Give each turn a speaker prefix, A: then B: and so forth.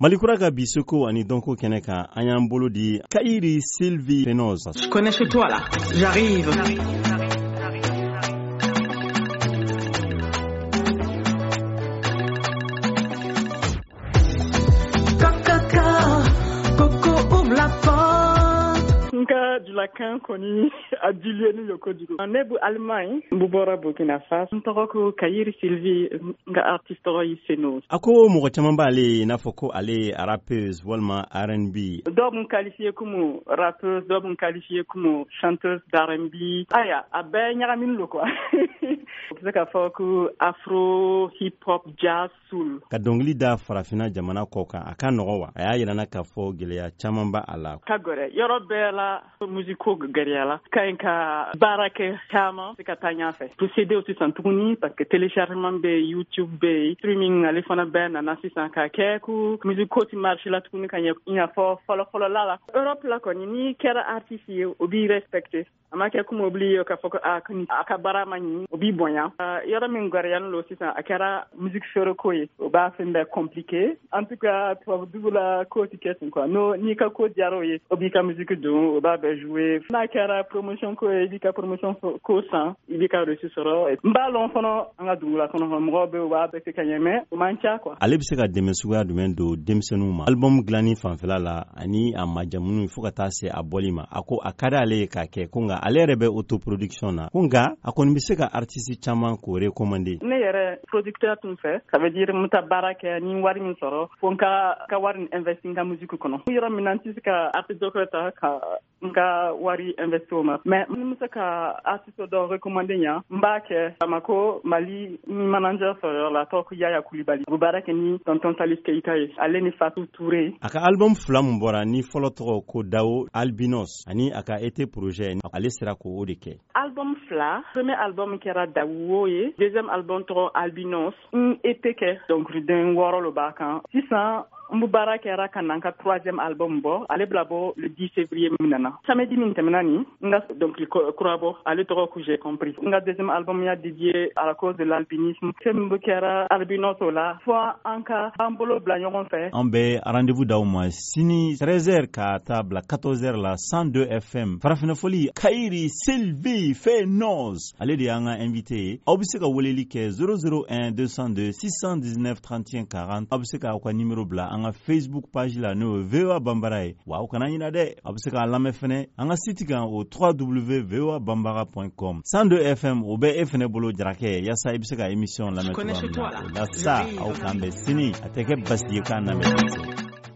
A: Malikura ka bisoko ani donko keneka an bolo di Kairi Sylvie Fenoz.
B: Je connais chez toi là, j'arrive. Coco, ouvre la porte.
C: Nka Dulakan koni adilieni yoko digo. Nebu Allemagne, bubora Burkina Faso. Ntoko Kairi Sylvie nga artiste royi Fenoz.
A: Ako mɔgɔ caman b'ale n'a fɔ ko ale rappeuse walima R&B.
C: Dɔw b'u qualifié comme rappeuse, dɔw b'u qualifié comme chanteuse d'R&B. Aya, a bɛɛ ɲagamini lo quoi. O bɛ se ka fɔ ko afro, hip hop, jazz, soul.
A: Ka dɔnkili da farafina jamana kɔ kan a ka nɔgɔ wa? A y'a yira na k'a fɔ gɛlɛya caman b'a a la.
C: Ka gɛrɛ yɔrɔ bɛɛ la musiko gɛrɛya la. Ka ɲi ka baara kɛ caman se ka taa ɲɛfɛ. Procédé sisan tuguni parce que téléchargement bɛ yen, YouTube bɛ yen, streaming ale fana bɛɛ nana sisan ka kɛ ko musiko ti marché la tuguni ka ɲɛ i n'a fɔ fɔlɔ la. Europe la kɔni ni kɛra artiste ye o b'i respecté. A ma kɛ comme obligé k'a fɔ ko a ka baara ma ɲi o b'i bonya. Yɔrɔ min gɛrɛyalen lo sisan a kɛra musique feere ko ye o b'a fɛn bɛɛ compliqué. En tout cas tubabu dugu la ko ti kɛ ten quoi. N'i ka ko diyara o ye o b'i ka musique don o b'a bɛɛ jouer. N'a kɛra promotion ko ye i b'i ka promotion ko san i b'i ka reçu sɔrɔ. N b'a lɔn fana an ka dugu la kɔnɔ mɔgɔw bɛ o b'a bɛɛ kɛ ka ɲɛ mais o man ca quoi.
A: Ale bɛ se ka dɛmɛ suguya jumɛn don denmisɛnninw ma? Album dilanni fanfɛla la ani a majamunu fo ka taa se a bɔli ma. A ko a ka di ale ye k'a kɛ ko nka ale yɛrɛ bɛ autoproduction na. Ko nka a kɔni bɛ se ka artiste caman k'o recommander.
C: Ne yɛrɛ producteur tun fɛ ça veut dire n bɛ taa baara kɛ ni wari min sɔrɔ fo n ka wari in investi n ka musique kɔnɔ. Yɔrɔ min na n tɛ se ka artiste dɔ ta ka n ka wari investi o ma mais n bɛ se ka artiste dɔ recommander ɲa n b'a kɛ Bamako Mali ni manager sɔrɔ yɔrɔ la tɔgɔ ko Yaya Kulibali. U bɛ baara kɛ ni tonton Salis Keita ye ale ni Fatou Touré.
A: A ka album fila mun bɔra ni fɔlɔ tɔgɔ ko Dao Albinos ani a ka été projet ale sera k'o de kɛ.
C: Album fila premier album kɛra Dao ye deuxième album tɔgɔ Albinos n EP kɛ donc den wɔɔrɔ lo b'a kan sisan n bɛ baara kɛra ka na n ka troisième album bɔ ale bila bɔ le 10 février min nana samedi min tɛmɛna nin n ka dɔnkili kura bɔ ale tɔgɔ ko j'ai compris n ka deuxième album y'a dédié à la cause de l'albinisme fɛn min bɛ kɛra albinos o la fo an ka an bolo bila ɲɔgɔn fɛ.
A: An bɛ rendez-vous d'aw ma sini 13h ka taa bila 14h la 102 FM farafina foli Kairi Sylvie Fenoz ale de y'an ka invité ye. Aw bɛ se ka weleli kɛ 001 202 619 31 40 aw bɛ se k'aw ka numéro bila an ka Facebook page la n'o ye VOA Bambara ye wa aw kana ɲinɛ dɛ aw bɛ se k'a lamɛn fɛnɛ an ka site kan o www.voabambara.com 102 FM o bɛ e fɛnɛ bolo jarakɛ yaasa i bɛ se ka émission lamɛn cogoya min na o la sa aw k'an bɛn sini a tɛ kɛ basi ye k'an lamɛn.